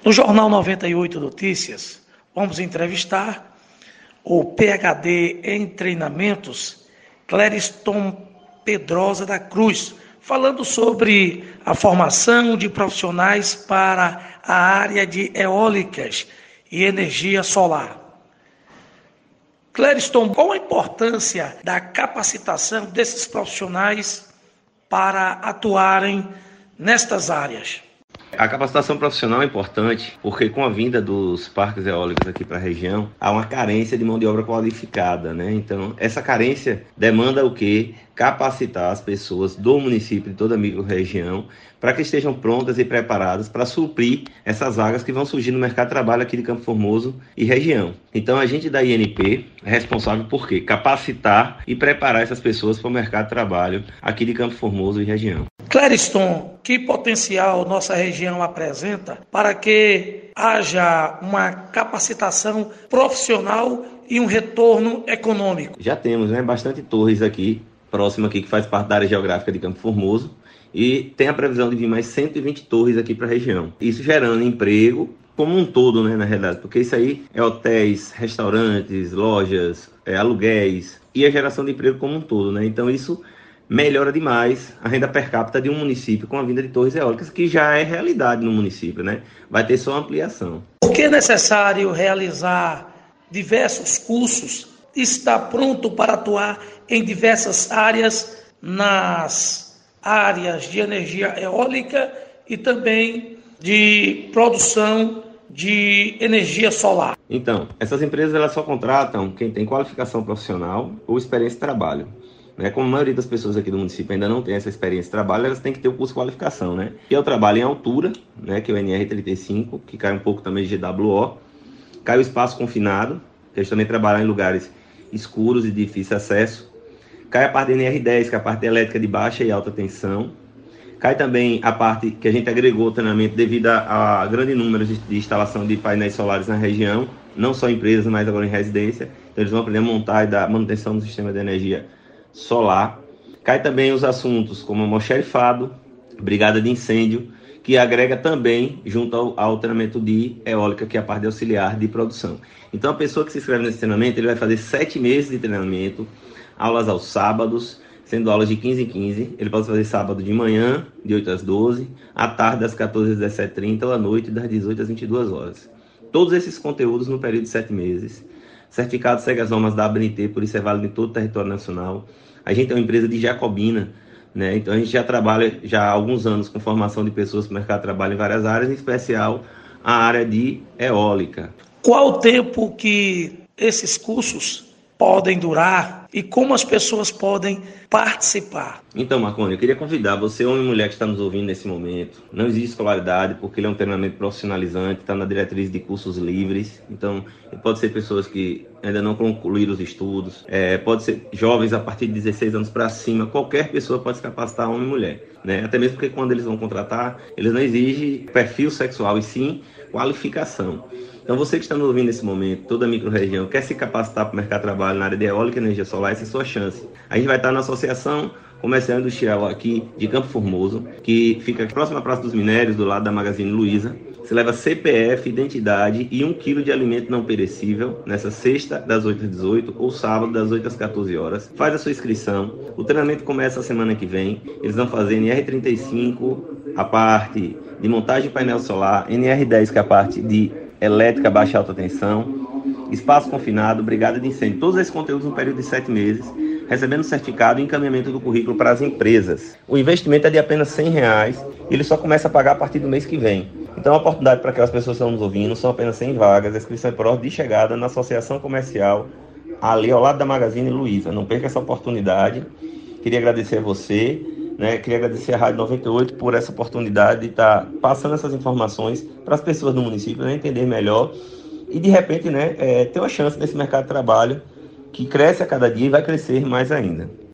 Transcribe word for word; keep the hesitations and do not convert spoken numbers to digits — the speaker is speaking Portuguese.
No Jornal noventa e oito Notícias, vamos entrevistar o P H D em Treinamentos, Clériston Pedrosa da Cruz, falando sobre a formação de profissionais para a área de eólicas e energia solar. Clériston, qual a importância da capacitação desses profissionais para atuarem nestas áreas? A capacitação profissional é importante porque com a vinda dos parques eólicos aqui para a região, há uma carência de mão de obra qualificada, né? Então, essa carência demanda o quê? Capacitar as pessoas do município, de toda a micro-região, para que estejam prontas e preparadas para suprir essas vagas que vão surgir no mercado de trabalho aqui de Campo Formoso e região. Então, a gente da I N P é responsável por quê? Capacitar e preparar essas pessoas para o mercado de trabalho aqui de Campo Formoso e região. Clériston, que potencial nossa região apresenta para que haja uma capacitação profissional e um retorno econômico? Já temos, né, bastante torres aqui, próximo aqui, que faz parte da área geográfica de Campo Formoso, e tem a previsão de vir mais cento e vinte torres aqui para a região. Isso gerando emprego como um todo, né, na realidade, porque isso aí é hotéis, restaurantes, lojas, é, aluguéis e a geração de emprego como um todo, né? Então isso melhora demais a renda per capita de um município com a vinda de torres eólicas, que já é realidade no município, né? Vai ter só ampliação. Por que é necessário realizar diversos cursos? Está pronto para atuar em diversas áreas, nas áreas de energia eólica e também de produção de energia solar. Então, essas empresas elas só contratam quem tem qualificação profissional ou experiência de trabalho. Né? Como a maioria das pessoas aqui do município ainda não tem essa experiência de trabalho, elas têm que ter o curso de qualificação, né? E é o trabalho em altura, né? Que é o N R trinta e cinco, que cai um pouco também de G W O. Cai o espaço confinado, que eles também trabalham em lugares escuros e de difícil acesso. Cai a parte de N R dez, que é a parte elétrica de baixa e alta tensão. Cai também a parte que a gente agregou o treinamento devido a, a grande número de, de instalação de painéis solares na região, não só em empresas, mas agora em residência. Então eles vão aprender a montar e dar manutenção do sistema de energia solar. Cai também os assuntos como almoxarifado, brigada de incêndio, que agrega também junto ao, ao treinamento de eólica, que é a parte de auxiliar de produção. Então a pessoa que se inscreve nesse treinamento, ele vai fazer sete meses de treinamento, aulas aos sábados, sendo aulas de quinze em quinze. Ele pode fazer sábado de manhã, de oito às doze, à tarde das quatorze às dezessete e trinta ou à noite das dezoito às vinte e duas horas. Todos esses conteúdos no período de sete meses. Certificado segue as normas da A B N T, por isso é válido em todo o território nacional. A gente é uma empresa de Jacobina, né? Então a gente já trabalha já há alguns anos com formação de pessoas para o mercado de trabalho em várias áreas, em especial a área de eólica. Qual o tempo que esses cursos podem durar e como as pessoas podem participar? Então, Marconi, eu queria convidar você, homem e mulher que está nos ouvindo nesse momento. Não existe escolaridade, porque ele é um treinamento profissionalizante, está na diretriz de cursos livres. Então, pode ser pessoas que ainda não concluíram os estudos, é, pode ser jovens a partir de dezesseis anos para cima, qualquer pessoa pode se capacitar, homem e mulher. Né? Até mesmo porque quando eles vão contratar, eles não exigem perfil sexual, e sim qualificação. Então você que está nos ouvindo nesse momento, toda a micro-região, quer se capacitar para o mercado de trabalho na área de eólica e energia solar, essa é a sua chance. A gente vai estar na Associação Comercial Industrial aqui de Campo Formoso, que fica próxima à Praça dos Minérios, do lado da Magazine Luiza. Você leva C P F, identidade e um quilo de alimento não perecível nessa sexta, das oito às dezoito, ou sábado, das oito às quatorze horas. Faz a sua inscrição. O treinamento começa a semana que vem. Eles vão fazer N R trinta e cinco, a parte de montagem de painel solar, N R dez, que é a parte de elétrica, baixa e alta tensão, espaço confinado, brigada de incêndio. Todos esses conteúdos no período de sete meses, recebendo certificado e encaminhamento do currículo para as empresas. O investimento é de apenas cem reais e ele só começa a pagar a partir do mês que vem. Então, a oportunidade para aquelas pessoas que estão nos ouvindo, são apenas cem vagas, a inscrição é por ordem de chegada na Associação Comercial, ali ao lado da Magazine Luiza. Não perca essa oportunidade. Queria agradecer a você, né? Queria agradecer a Rádio noventa e oito por essa oportunidade de estar passando essas informações para as pessoas do município, né, entender melhor e, de repente, né, é, ter uma chance nesse mercado de trabalho que cresce a cada dia e vai crescer mais ainda.